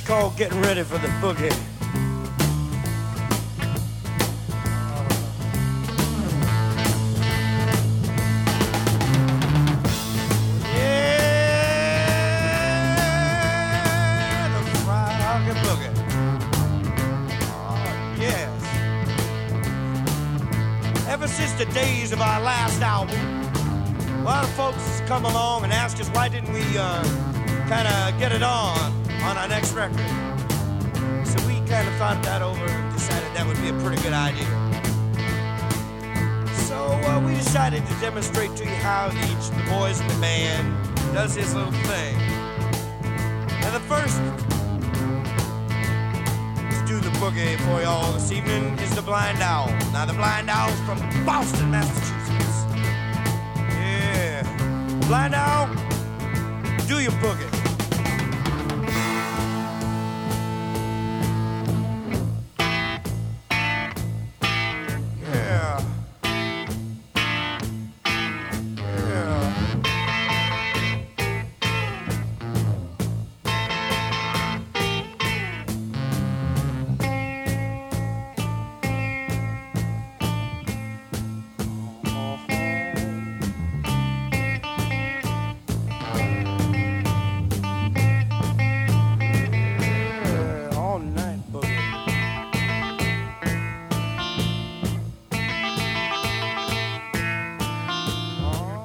called Getting Ready for the Boogie. Yeah, the fried hoggy boogie. Oh, yes. Ever since the days of our last album, a lot of folks come along and ask us why didn't we kind of get it on our next record. So we kind of thought that over and decided that would be a pretty good idea. So we decided to demonstrate to you how each of the boys in the band does his little thing. And the first to do the boogie for y'all this evening is the Blind Owl. Now the Blind Owl's from Boston, Massachusetts. Yeah. Blind Owl, do your boogie.